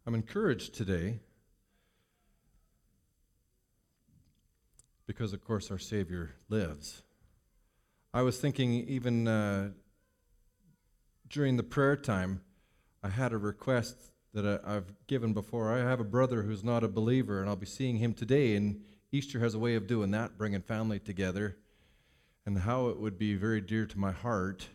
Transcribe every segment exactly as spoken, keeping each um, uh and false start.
I'm encouraged today because, of course, our Savior lives. I was thinking even uh, during the prayer time, I had a request that I, I've given before. I have a brother who's not a believer, and I'll be seeing him today, and Easter has a way of doing that, bringing family together, and how it would be very dear to my heart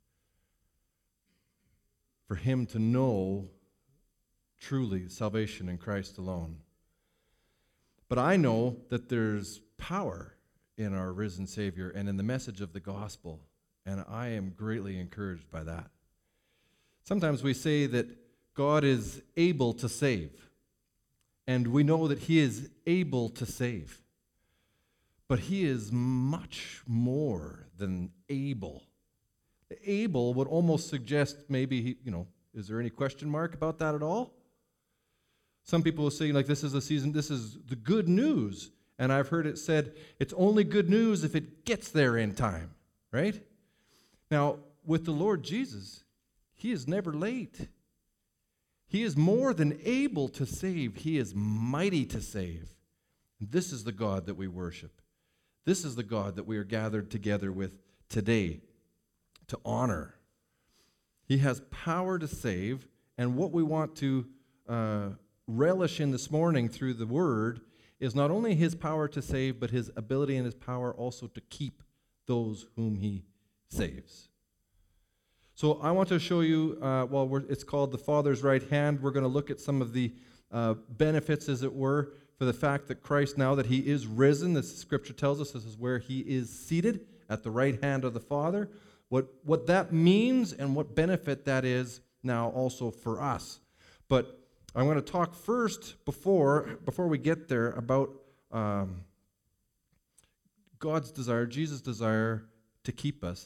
for him to know truly salvation in Christ alone. But I know that there's power in our risen Savior and in the message of the gospel, and I am greatly encouraged by that. Sometimes we say that God is able to save, and we know that He is able to save. But He is much more than able. Able would almost suggest maybe, he, you know, is there any question mark about that at all? Some people will say, like, this is the season, this is the good news. And I've heard it said, it's only good news if it gets there in time, right? Now, with the Lord Jesus, He is never late. He is more than able to save. He is mighty to save. And this is the God that we worship. This is the God that we are gathered together with today to honor. He has power to save, and what we want to uh, relish in this morning through the Word is not only His power to save, but His ability and His power also to keep those whom He saves. So I want to show you, uh, well, we're, it's called the Father's right hand. We're going to look at some of the uh, benefits, as it were, for the fact that Christ, now that He is risen, the Scripture tells us this is where He is seated at the right hand of the Father. What, what that means and what benefit that is now also for us. But I want to talk first, before, before we get there, about um, God's desire, Jesus' desire to keep us,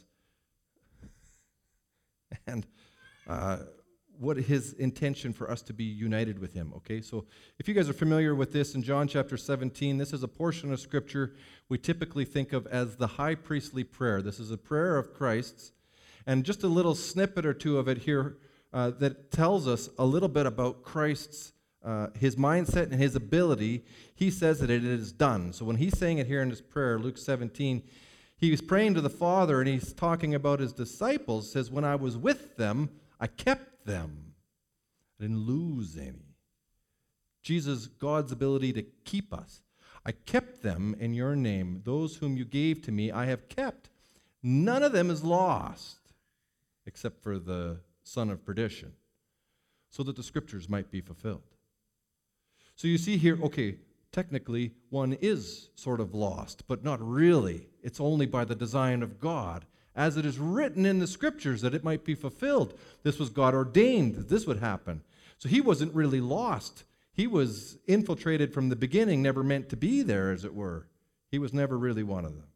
and uh, what His intention for us to be united with Him, okay? So if you guys are familiar with this, in John chapter seventeen, this is a portion of Scripture we typically think of as the high priestly prayer. This is a prayer of Christ's, and just a little snippet or two of it here uh, that tells us a little bit about Christ's, uh, His mindset and His ability. He says that it is done. So when He's saying it here in His prayer, Luke seventeen, He was praying to the Father, and He's talking about His disciples. Says, when I was with them, I kept them. I didn't lose any. Jesus, God's ability to keep us. I kept them in your name. Those whom you gave to me, I have kept. None of them is lost, except for the son of perdition, so that the Scriptures might be fulfilled. So you see here, okay, technically, one is sort of lost, but not really. It's only by the design of God, as it is written in the Scriptures, that it might be fulfilled. This was God ordained that this would happen. So He wasn't really lost. He was infiltrated from the beginning, never meant to be there, as it were. He was never really one of them.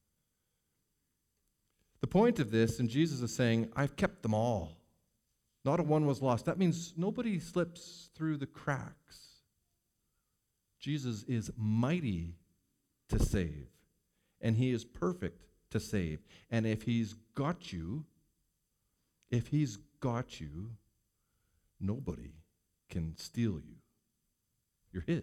The point of this, and Jesus is saying, I've kept them all. Not a one was lost. That means nobody slips through the cracks. Jesus is mighty to save, and He is perfect to save. And if He's got you, if He's got you, nobody can steal you. You're His.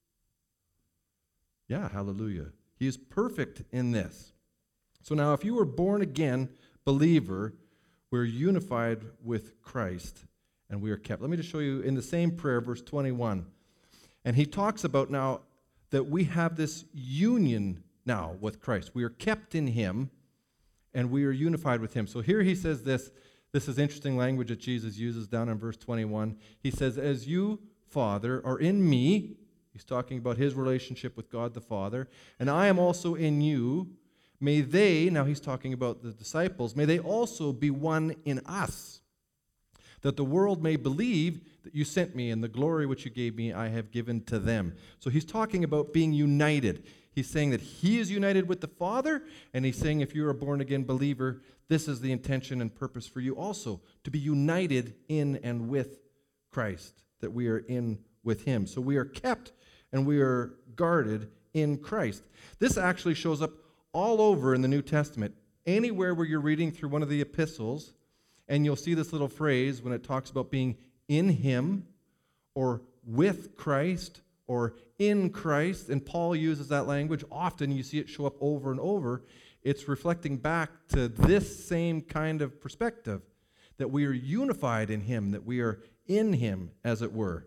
Yeah, hallelujah. He is perfect in this. So now, if you were born again believer, we're unified with Christ, and we are kept. Let me just show you in the same prayer, verse twenty-one. And he talks about now that we have this union now with Christ. We are kept in Him, and we are unified with Him. So here he says this. This is interesting language that Jesus uses down in verse twenty-one. He says, as you, Father, are in me, he's talking about His relationship with God the Father, and I am also in you, may they, now he's talking about the disciples, may they also be one in us, that the world may believe that you sent me, and the glory which you gave me I have given to them. So he's talking about being united. He's saying that He is united with the Father, and He's saying if you're a born-again believer, this is the intention and purpose for you also, to be united in and with Christ, that we are in with Him. So we are kept and we are guarded in Christ. This actually shows up all over in the New Testament. Anywhere where you're reading through one of the epistles, and you'll see this little phrase when it talks about being in Him or with Christ, or in Christ, and Paul uses that language. Often you see it show up over and over. It's reflecting back to this same kind of perspective, that we are unified in him, that we are in him, as it were.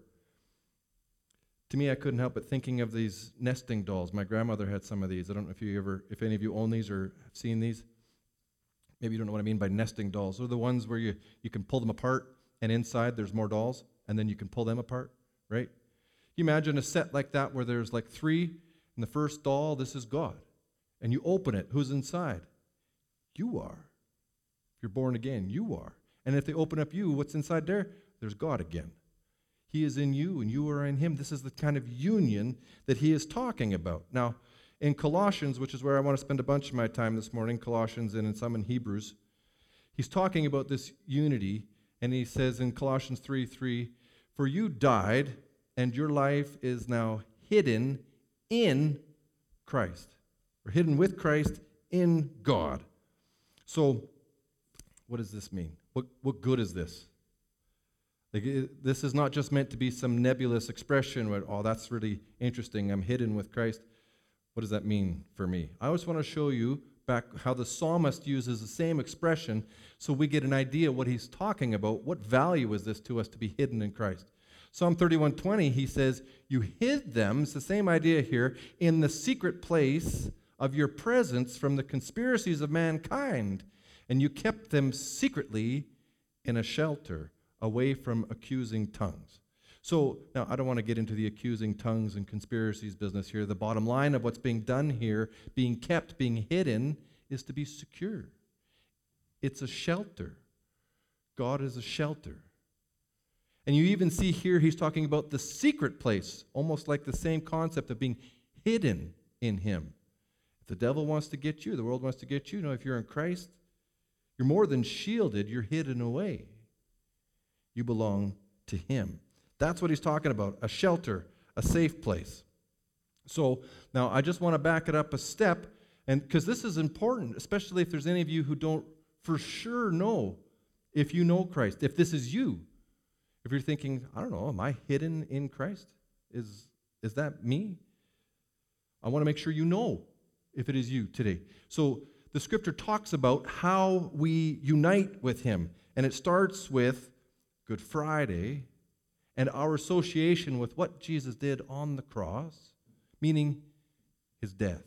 To me, I couldn't help but thinking of these nesting dolls. My grandmother had some of these. I don't know if you ever, if any of you own these or have seen these. Maybe you don't know what I mean by nesting dolls. They're the ones where you, you can pull them apart, and inside there's more dolls, and then you can pull them apart, right? You imagine a set like that where there's like three, and the first doll, this is God. And you open it, who's inside? You are. If you're born again, you are. And if they open up you, what's inside there? There's God again. He is in you, and you are in him. This is the kind of union that he is talking about. Now, in Colossians, which is where I want to spend a bunch of my time this morning, Colossians and in some in Hebrews, he's talking about this unity, and he says in Colossians three three, "For you died, and your life is now hidden in Christ." Or hidden with Christ in God. So, what does this mean? What, what good is this? Like, it, this is not just meant to be some nebulous expression where, oh, that's really interesting, I'm hidden with Christ. What does that mean for me? I always want to show you back how the psalmist uses the same expression so we get an idea what he's talking about. What value is this to us to be hidden in Christ? Psalm thirty-one twenty, he says, you hid them, it's the same idea here, in the secret place of your presence from the conspiracies of mankind, and you kept them secretly in a shelter away from accusing tongues. So, now I don't want to get into the accusing tongues and conspiracies business here. The bottom line of what's being done here, being kept, being hidden, is to be secure. It's a shelter. God is a shelter. And you even see here he's talking about the secret place, almost like the same concept of being hidden in him. If the devil wants to get you, the world wants to get you, no, if you're in Christ, you're more than shielded, you're hidden away. You belong to him. That's what he's talking about, a shelter, a safe place. So now I just want to back it up a step, and because this is important, especially if there's any of you who don't for sure know if you know Christ, if this is you. If you're thinking, I don't know, am I hidden in Christ? Is, is that me? I want to make sure you know if it is you today. So the scripture talks about how we unite with him. And it starts with Good Friday and our association with what Jesus did on the cross, meaning his death.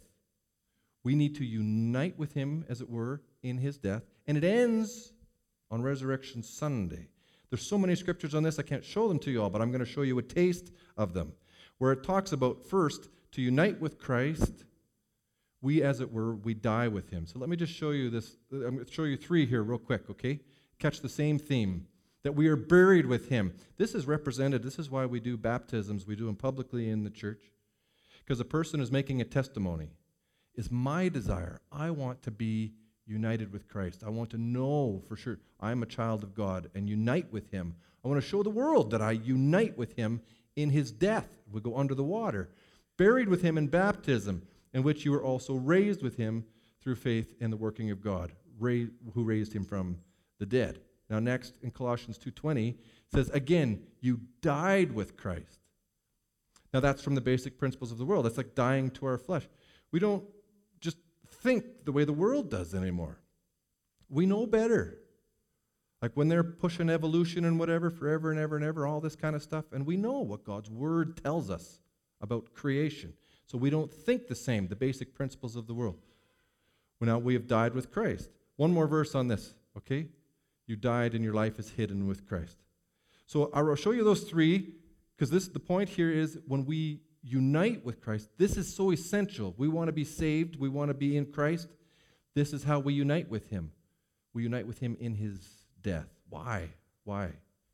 We need to unite with him, as it were, in his death. And it ends on Resurrection Sunday. There's so many scriptures on this, I can't show them to you all, but I'm going to show you a taste of them, where it talks about, first, to unite with Christ, we, as it were, we die with him. So let me just show you this. I'm going to show you three here real quick, okay? Catch the same theme, that we are buried with him. This is represented, this is why we do baptisms. We do them publicly in the church, because a person is making a testimony. It's my desire. I want to be united with Christ. I want to know for sure I'm a child of God and unite with him. I want to show the world that I unite with him in his death. We go under the water. Buried with him in baptism, in which you were also raised with him through faith in the working of God, ra- who raised him from the dead. Now next, in Colossians two twenty, it says, again, you died with Christ. Now that's from the basic principles of the world. That's like dying to our flesh. We don't just think the way the world does anymore. We know better. Like when they're pushing evolution and whatever forever and ever and ever, all this kind of stuff, and we know what God's word tells us about creation. So we don't think the same, the basic principles of the world. Well, now we have died with Christ. One more verse on this, okay? You died and your life is hidden with Christ. So I'll show you those three, because this the point here is when we unite with Christ, this is so essential. We want to be saved. We want to be in Christ. This is how we unite with him. We unite with him in his death. Why? Why?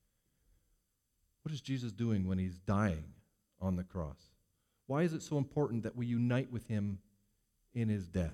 What is Jesus doing when he's dying on the cross? Why is it so important that we unite with him in his death?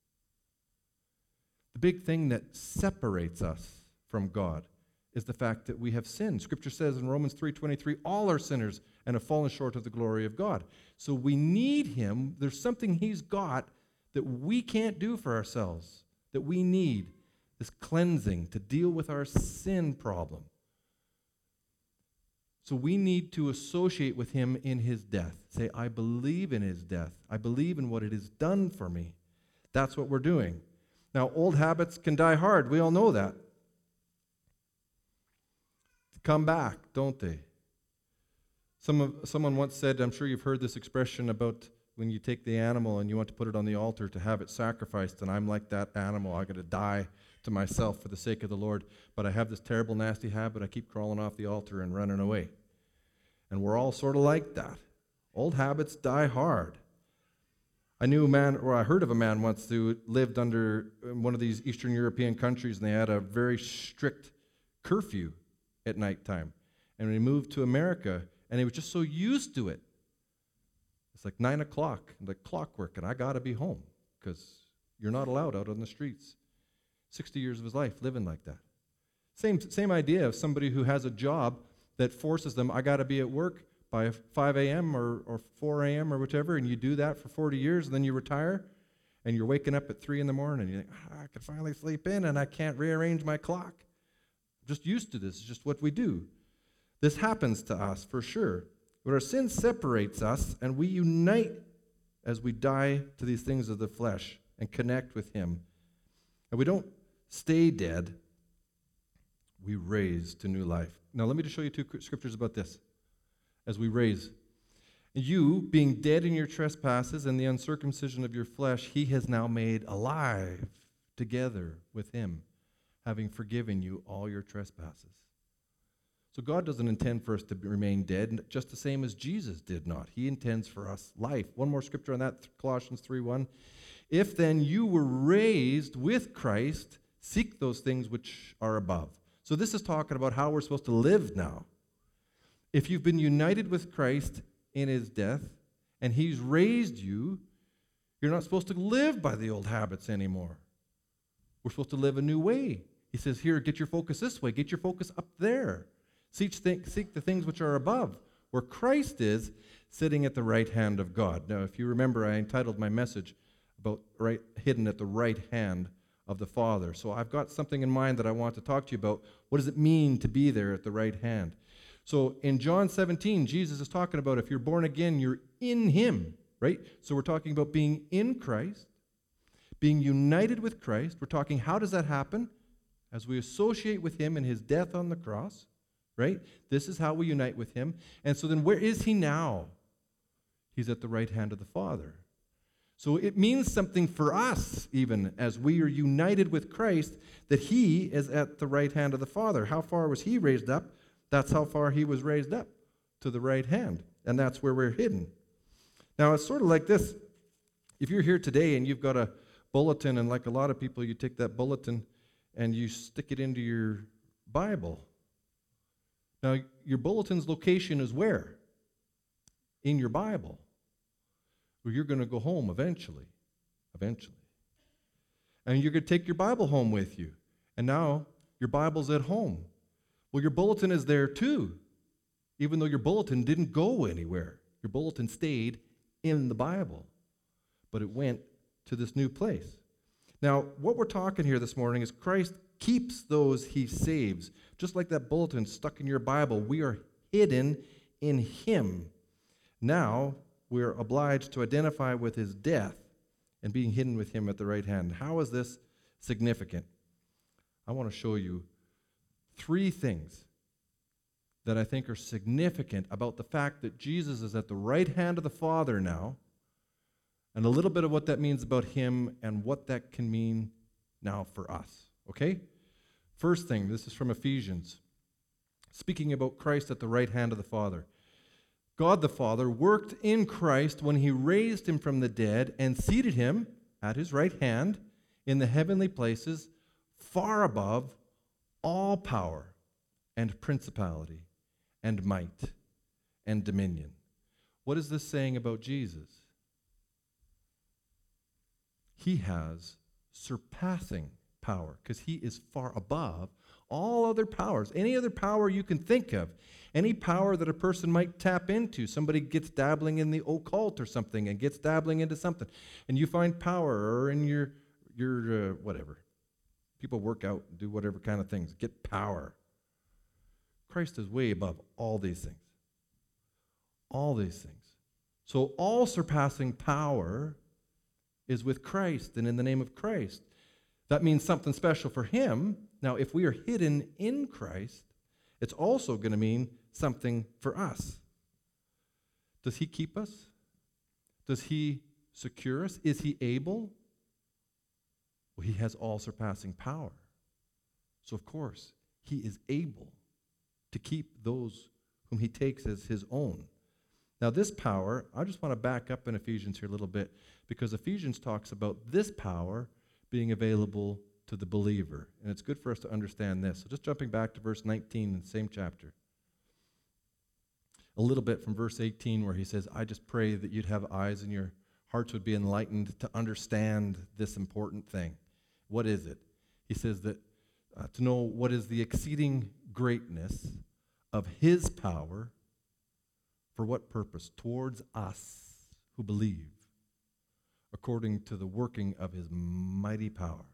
The big thing that separates us from God is the fact that we have sinned. Scripture says in Romans three twenty-three, all are sinners and have fallen short of the glory of God. So we need him. There's something he's got that we can't do for ourselves, that we need, this cleansing to deal with our sin problem. So we need to associate with him in his death. Say, I believe in his death. I believe in what it has done for me. That's what we're doing. Now, old habits can die hard. We all know that. Come back, don't they? Some of, someone once said, I'm sure you've heard this expression about when you take the animal and you want to put it on the altar to have it sacrificed, and I'm like that animal. I'm going to die to myself for the sake of the Lord, but I have this terrible, nasty habit. I keep crawling off the altar and running away. And we're all sort of like that. Old habits die hard. I knew a man, or I heard of a man once who lived under one of these Eastern European countries, and they had a very strict curfew at nighttime. And when he moved to America, and he was just so used to it. It's like nine o'clock, like clockwork, and I got to be home because you're not allowed out on the streets. sixty years of his life living like that. Same, same idea of somebody who has a job that forces them, I got to be at work by five a.m. or, or four a.m. or whatever, and you do that for forty years, and then you retire, and you're waking up at three in the morning, and you think, ah, I can finally sleep in, and I can't rearrange my clock. I'm just used to this. It's just what we do. This happens to us, for sure. But our sin separates us, and we unite as we die to these things of the flesh and connect with him. And we don't stay dead. We raise to new life. Now, let me just show you two scriptures about this. As we raise. You, being dead in your trespasses and the uncircumcision of your flesh, he has now made alive together with him, having forgiven you all your trespasses. So God doesn't intend for us to remain dead, just the same as Jesus did not. He intends for us life. One more scripture on that, Colossians three one. If then you were raised with Christ, seek those things which are above. So this is talking about how we're supposed to live now. If you've been united with Christ in his death, and he's raised you, you're not supposed to live by the old habits anymore. We're supposed to live a new way. He says, here, get your focus this way. Get your focus up there. Seek, think, seek the things which are above, where Christ is sitting at the right hand of God. Now, if you remember, I entitled my message about right, hidden at the right hand of the Father. So I've got something in mind that I want to talk to you about. What does it mean to be there at the right hand? So in John seventeen, Jesus is talking about if you're born again, you're in him, right? So we're talking about being in Christ, being united with Christ. We're talking, how does that happen? As we associate with him in his death on the cross. Right? This is how we unite with him. And so then where is he now? He's at the right hand of the Father. So it means something for us, even as we are united with Christ, that he is at the right hand of the Father. How far was he raised up? That's how far he was raised up, to the right hand. And that's where we're hidden. Now, it's sort of like this. If you're here today and you've got a bulletin, and like a lot of people, you take that bulletin and you stick it into your Bible. Now, your bulletin's location is where? In your Bible. Well, you're going to go home eventually. Eventually. And you're going to take your Bible home with you. And now your Bible's at home. Well, your bulletin is there too, even though your bulletin didn't go anywhere. Your bulletin stayed in the Bible, but it went to this new place. Now, what we're talking here this morning is Christ keeps those he saves. Just like that bulletin stuck in your Bible, we are hidden in him. Now, we are obliged to identify with his death and being hidden with him at the right hand. How is this significant? I want to show you three things that I think are significant about the fact that Jesus is at the right hand of the Father now, and a little bit of what that means about him and what that can mean now for us. Okay? First thing, this is from Ephesians. Speaking about Christ at the right hand of the Father. God the Father worked in Christ when he raised him from the dead and seated him at his right hand in the heavenly places, far above all power and principality and might and dominion. What is this saying about Jesus? He has surpassing power because he is far above all other powers. Any other power you can think of, any power that a person might tap into. Somebody gets dabbling in the occult or something and gets dabbling into something, and you find power, or in your, your uh, whatever. People work out, do whatever kind of things, get power. Christ is way above all these things. All these things. So all surpassing power is with Christ and in the name of Christ. That means something special for him. Now, if we are hidden in Christ, it's also going to mean something for us. Does he keep us? Does he secure us? Is he able? Well, he has all surpassing power. So, of course, he is able to keep those whom he takes as his own. Now, this power, I just want to back up in Ephesians here a little bit, because Ephesians talks about this power being available to the believer. And it's good for us to understand this. So just jumping back to verse nineteen in the same chapter. A little bit from verse eighteen where he says, I just pray that you'd have eyes and your hearts would be enlightened to understand this important thing. What is it? He says that uh, to know what is the exceeding greatness of his power. For what purpose? Towards us who believe, according to the working of his mighty power.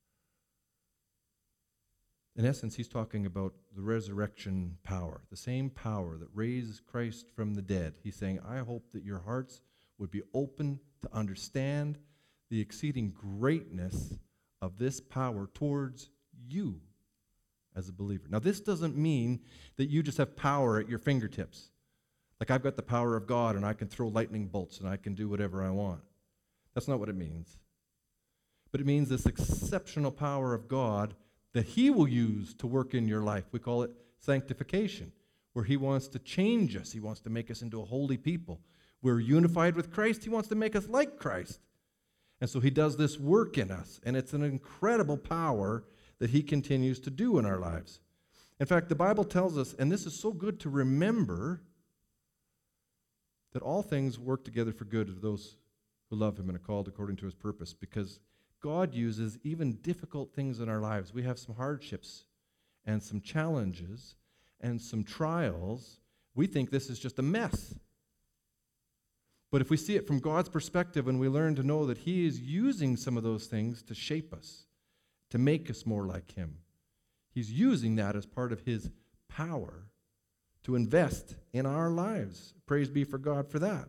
In essence, he's talking about the resurrection power, the same power that raised Christ from the dead. He's saying, I hope that your hearts would be open to understand the exceeding greatness of this power towards you as a believer. Now, this doesn't mean that you just have power at your fingertips. Like I've got the power of God and I can throw lightning bolts and I can do whatever I want. That's not what it means. But it means this exceptional power of God that he will use to work in your life. We call it sanctification, where he wants to change us. He wants to make us into a holy people. We're unified with Christ. He wants to make us like Christ. And so he does this work in us, and it's an incredible power that he continues to do in our lives. In fact, the Bible tells us, and this is so good to remember, that all things work together for good of those who love him and are called according to his purpose, because God uses even difficult things in our lives. We have some hardships and some challenges and some trials. We think this is just a mess. But if we see it from God's perspective and we learn to know that he is using some of those things to shape us, to make us more like him, he's using that as part of his power to invest in our lives. Praise be for God for that.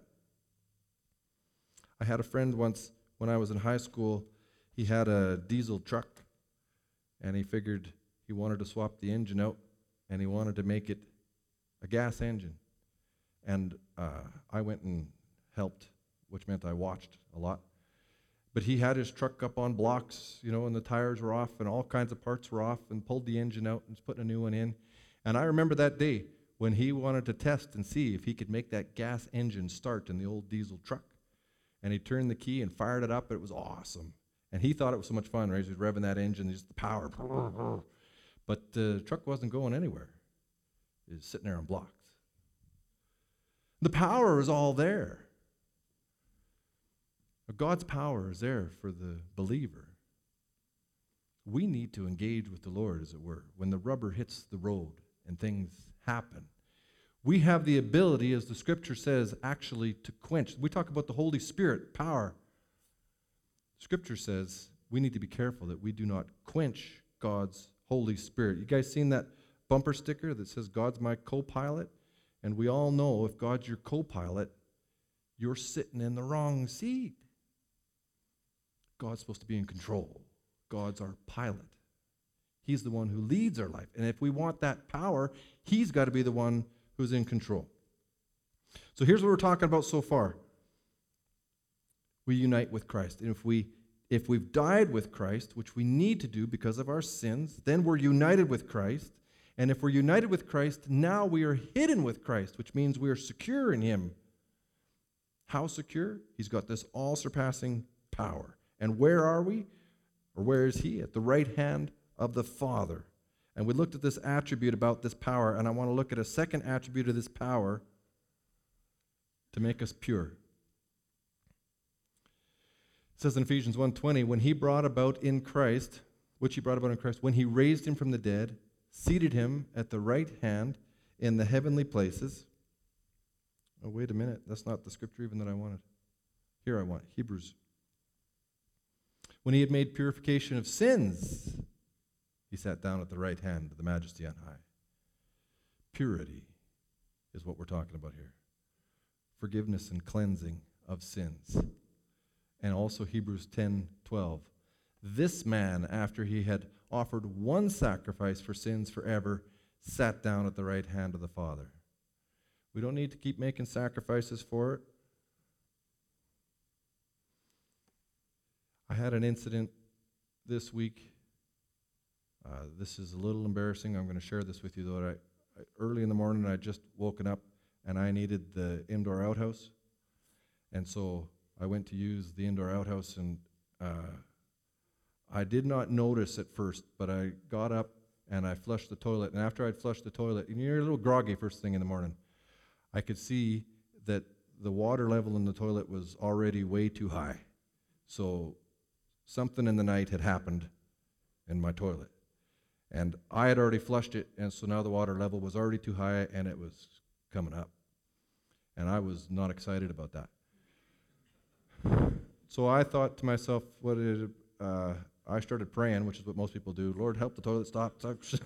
I had a friend once when I was in high school. He had a diesel truck, and he figured he wanted to swap the engine out, and he wanted to make it a gas engine. And uh, I went and helped, which meant I watched a lot. But he had his truck up on blocks, you know, and the tires were off, and all kinds of parts were off, and pulled the engine out and was putting a new one in. And I remember that day when he wanted to test and see if he could make that gas engine start in the old diesel truck. And he turned the key and fired it up. It was awesome. And he thought it was so much fun, right? He was revving that engine, just the power. But the truck wasn't going anywhere. It was sitting there on blocks. The power is all there. God's power is there for the believer. We need to engage with the Lord, as it were, when the rubber hits the road and things happen. We have the ability, as the scripture says, actually to quench. We talk about the Holy Spirit, power. Scripture says we need to be careful that we do not quench God's Holy Spirit. You guys seen that bumper sticker that says God's my co-pilot? And we all know if God's your co-pilot, you're sitting in the wrong seat. God's supposed to be in control. God's our pilot. He's the one who leads our life. And if we want that power, he's got to be the one who's in control. So here's what we're talking about so far. We unite with Christ. And if, we, if we've died with Christ, which we need to do because of our sins, then we're united with Christ. And if we're united with Christ, now we are hidden with Christ, which means we are secure in him. How secure? He's got this all-surpassing power. And where are we? Or where is he? At the right hand of the Father. And we looked at this attribute about this power, and I want to look at a second attribute of this power to make us pure. It says in Ephesians one twenty, when he brought about in Christ, which he brought about in Christ, when he raised him from the dead, seated him at the right hand in the heavenly places. Oh, wait a minute. That's not the scripture even that I wanted. Here I want Hebrews. When he had made purification of sins, he sat down at the right hand of the Majesty on high. Purity is what we're talking about here. Forgiveness and cleansing of sins. And also Hebrews ten twelve. This man, after he had offered one sacrifice for sins forever, sat down at the right hand of the Father. We don't need to keep making sacrifices for it. I had an incident this week. Uh, this is a little embarrassing. I'm going to share this with you, though. I, I, early in the morning, I would just woken up, and I needed the indoor outhouse. And so I went to use the indoor outhouse, and uh, I did not notice at first, but I got up, and I flushed the toilet. And after I'd flushed the toilet, and you're a little groggy first thing in the morning, I could see that the water level in the toilet was already way too high. So something in the night had happened in my toilet. And I had already flushed it, and so now the water level was already too high, and it was coming up. And I was not excited about that. So I thought to myself, what did, uh, I started praying, which is what most people do. Lord, help the toilet stop.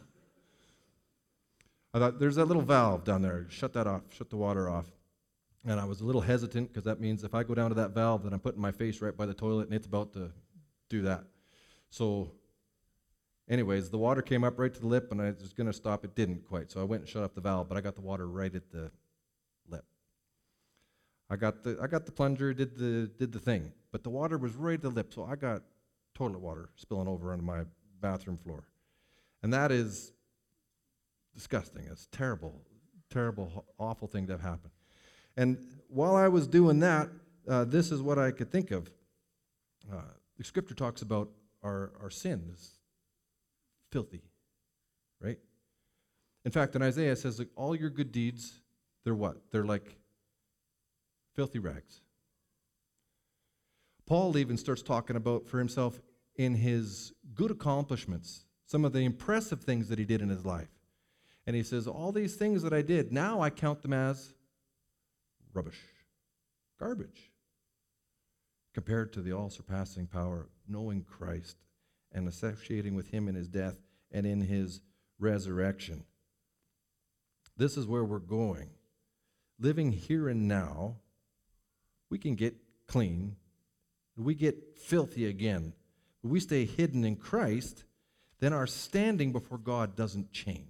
I thought, there's that little valve down there. Shut that off. Shut the water off. And I was a little hesitant, because that means if I go down to that valve, then I'm putting my face right by the toilet, and it's about to do that. So anyways, the water came up right to the lip, and I was going to stop. It didn't quite, so I went and shut off the valve, but I got the water right at the lip. I got the I got the plunger, did the did the thing, but the water was right at the lip, so I got toilet water spilling over onto my bathroom floor. And that is disgusting. It's terrible, terrible, awful thing to have happen. And while I was doing that, uh, this is what I could think of. Uh, the scripture talks about our, our sin is filthy, right? In fact, in Isaiah it says, like, all your good deeds, they're what? They're like filthy rags. Paul even starts talking about for himself in his good accomplishments, some of the impressive things that he did in his life. And he says, all these things that I did, now I count them as rubbish, garbage, compared to the all-surpassing power of knowing Christ and associating with him in his death and in his resurrection. This is where we're going. Living here and now, we can get clean. We get filthy again. When we stay hidden in Christ, then our standing before God doesn't change.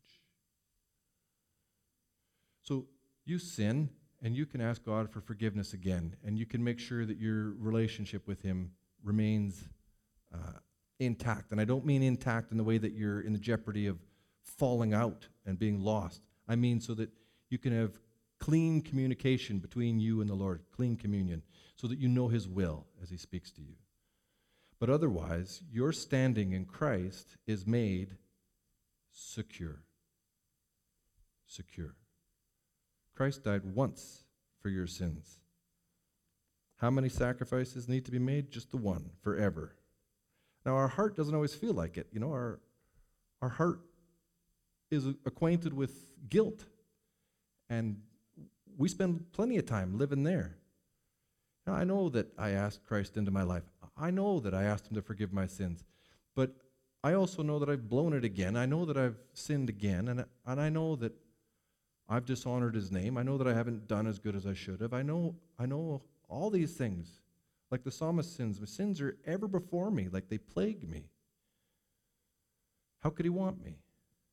So you sin, and you can ask God for forgiveness again, and you can make sure that your relationship with him remains uh, intact. And I don't mean intact in the way that you're in the jeopardy of falling out and being lost. I mean so that you can have clean communication between you and the Lord, clean communion, so that you know his will as he speaks to you. But otherwise, your standing in Christ is made secure. Secure. Christ died once for your sins. How many sacrifices need to be made? Just the one, forever. Now, our heart doesn't always feel like it. You know, our, our heart is acquainted with guilt, and we spend plenty of time living there. Now, I know that I asked Christ into my life. I know that I asked him to forgive my sins, but I also know that I've blown it again. I know that I've sinned again, and, and I know that I've dishonored his name. I know that I haven't done as good as I should have. I know, I know all these things. Like the psalmist sins. My sins are ever before me, like they plague me. How could he want me?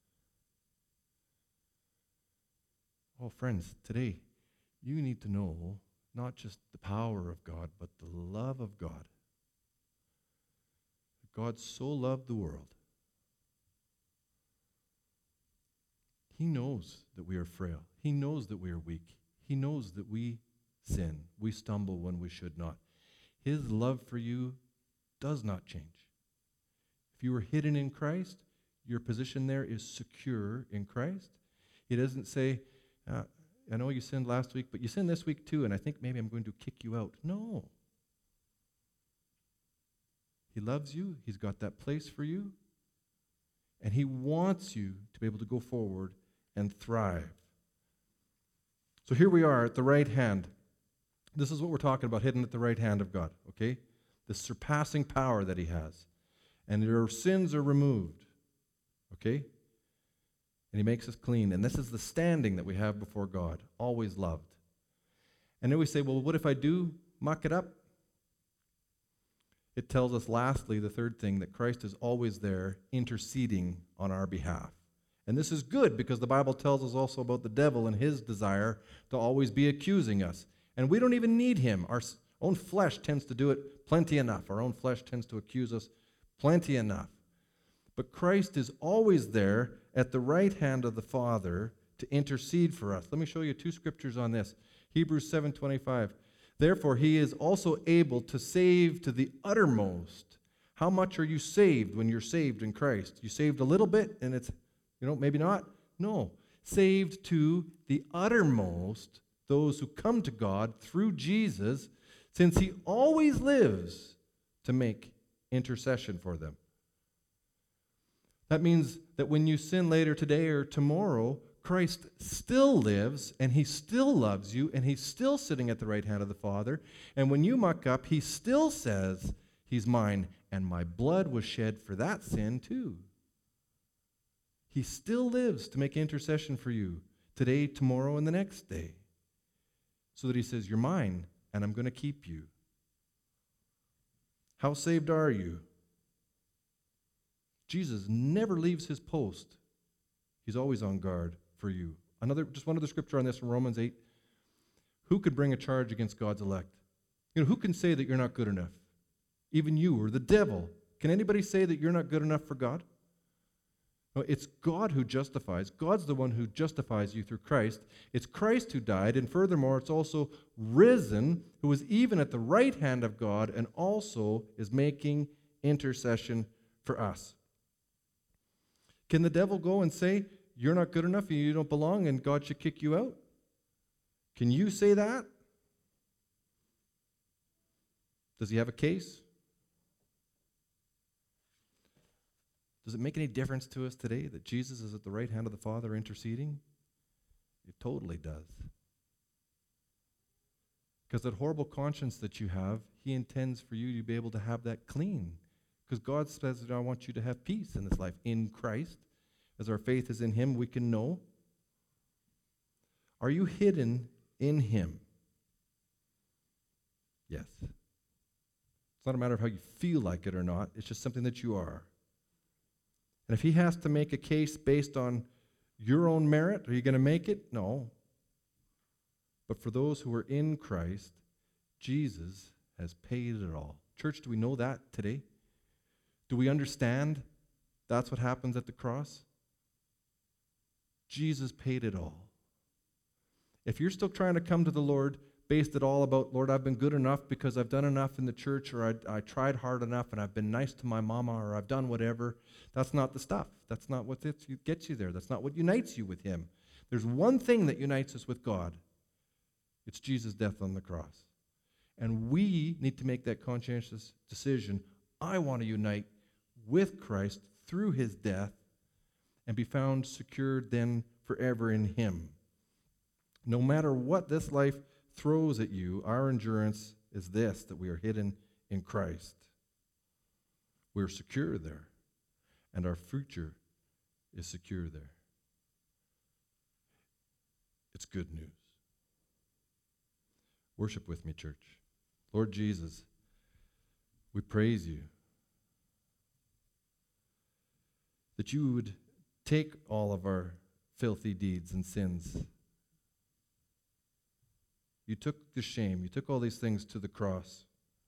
Oh, friends, today you need to know not just the power of God, but the love of God. God so loved the world. He knows that we are frail. He knows that we are weak. He knows that we sin. We stumble when we should not. His love for you does not change. If you were hidden in Christ, your position there is secure in Christ. He doesn't say, uh, I know you sinned last week, but you sinned this week too, and I think maybe I'm going to kick you out. No. He loves you. He's got that place for you. And he wants you to be able to go forward and thrive. So here we are at the right hand. This is what we're talking about, hidden at the right hand of God, okay? The surpassing power that he has. And your sins are removed, okay? And he makes us clean. And this is the standing that we have before God, always loved. And then we say, well, what if I do muck it up? It tells us, lastly, the third thing, that Christ is always there interceding on our behalf. And this is good because the Bible tells us also about the devil and his desire to always be accusing us. And we don't even need him. Our own flesh tends to do it plenty enough. Our own flesh tends to accuse us plenty enough. But Christ is always there at the right hand of the Father to intercede for us. Let me show you two scriptures on this. Hebrews seven twenty-five. Therefore, he is also able to save to the uttermost. How much are you saved when you're saved in Christ? You saved a little bit and it's, you know, maybe not? No. Saved to the uttermost those who come to God through Jesus, since he always lives to make intercession for them. That means that when you sin later today or tomorrow, Christ still lives, and he still loves you, and he's still sitting at the right hand of the Father. And when you muck up, he still says, he's mine, and my blood was shed for that sin too. He still lives to make intercession for you today, tomorrow, and the next day. So that he says, you're mine, and I'm going to keep you. How saved are you? Jesus never leaves his post. He's always on guard for you. Another, just one other scripture on this from Romans eight. Who could bring a charge against God's elect? You know, who can say that you're not good enough? Even you or the devil. Can anybody say that you're not good enough for God? No, it's God who justifies. God's the one who justifies you through Christ. It's Christ who died, and furthermore, it's also risen, who is even at the right hand of God and also is making intercession for us. Can the devil go and say, you're not good enough and you don't belong and God should kick you out? Can you say that? Does he have a case? Does it make any difference to us today that Jesus is at the right hand of the Father interceding? It totally does. Because that horrible conscience that you have, he intends for you to be able to have that clean. Because God says, I want you to have peace in this life in Christ. As our faith is in him, we can know. Are you hidden in him? Yes. It's not a matter of how you feel like it or not. It's just something that you are. And if he has to make a case based on your own merit, are you going to make it? No. But for those who are in Christ, Jesus has paid it all. Church, do we know that today? Do we understand that's what happens at the cross? Jesus paid it all. If you're still trying to come to the Lord based it all about, Lord, I've been good enough because I've done enough in the church, or I, I tried hard enough and I've been nice to my mama, or I've done whatever, that's not the stuff. That's not what gets you there. That's not what unites you with him. There's one thing that unites us with God. It's Jesus' death on the cross. And we need to make that conscientious decision. I want to unite with Christ through his death and be found secured then forever in him. No matter what this life throws at you, our endurance is this, that we are hidden in Christ. We're secure there, and our future is secure there. It's good news. Worship with me, church. Lord Jesus, we praise you that you would take all of our filthy deeds and sins. You took the shame. You took all these things to the cross.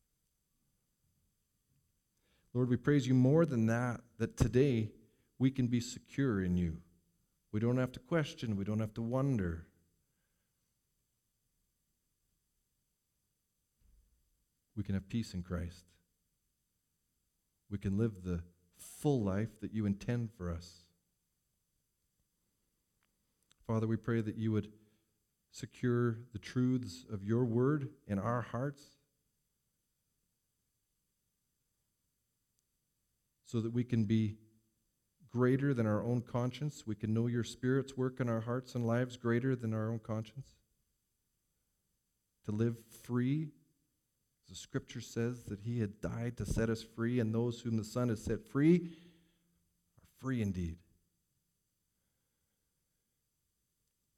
Lord, we praise you more than that, that today we can be secure in you. We don't have to question. We don't have to wonder. We can have peace in Christ. We can live the full life that you intend for us. Father, we pray that you would secure the truths of your word in our hearts so that we can be greater than our own conscience. We can know your Spirit's work in our hearts and lives greater than our own conscience. To live free, as the Scripture says that he had died to set us free, and those whom the Son has set free are free indeed.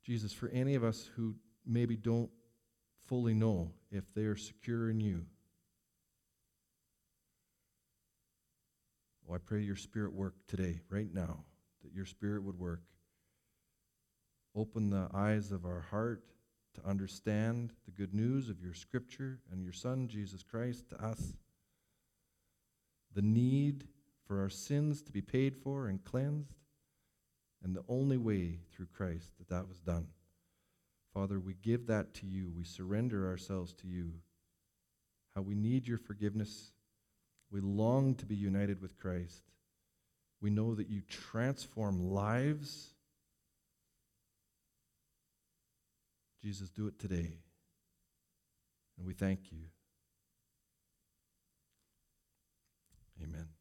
Jesus, for any of us who maybe don't fully know if they are secure in you, oh, I pray your Spirit work today, right now, that your Spirit would work. Open the eyes of our heart to understand the good news of your Scripture and your Son, Jesus Christ, to us. The need for our sins to be paid for and cleansed, and the only way through Christ that that was done. Father, we give that to you. We surrender ourselves to you. How we need your forgiveness. We long to be united with Christ. We know that you transform lives. Jesus, do it today. And we thank you. Amen.